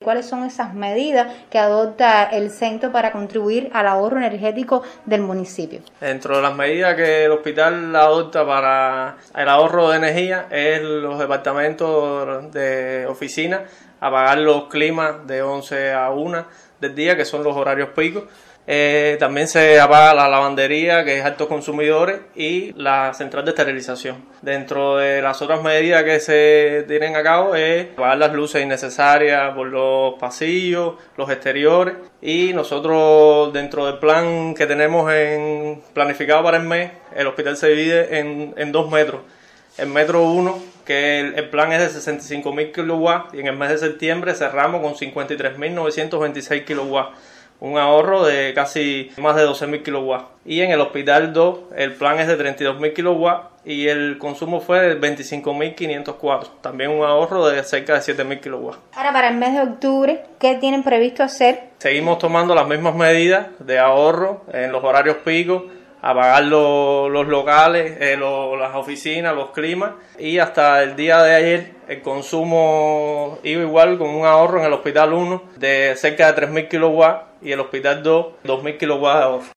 ¿Cuáles son esas medidas que adopta el centro para contribuir al ahorro energético del municipio? Dentro de las medidas que el hospital adopta para el ahorro de energía es los departamentos de oficina apagar los climas de 11 a 1 del día, que son los horarios picos. También se apaga la lavandería, que es altos consumidores, y la central de esterilización. Dentro de las otras medidas que se tienen a cabo es apagar las luces innecesarias por los pasillos, los exteriores, y nosotros dentro del plan que tenemos planificado para el mes, el hospital se divide en 2 metros. El metro 1, que el plan es de 65.000 kilowatts, y en el mes de septiembre cerramos con 53.926 kilowatts. Un ahorro de casi más de 12.000 kilowatts. Y en el hospital 2, el plan es de 32.000 kilowatts y el consumo fue de 25.504. También un ahorro de cerca de 7.000 kilowatts. Ahora, para el mes de octubre, ¿qué tienen previsto hacer? Seguimos tomando las mismas medidas de ahorro en los horarios picos, apagar los locales, las oficinas, los climas, y hasta el día de ayer el consumo iba igual, con un ahorro en el hospital 1 de cerca de 3.000 kilowatts y el hospital 2, 2.000 kilowatts de ahorro.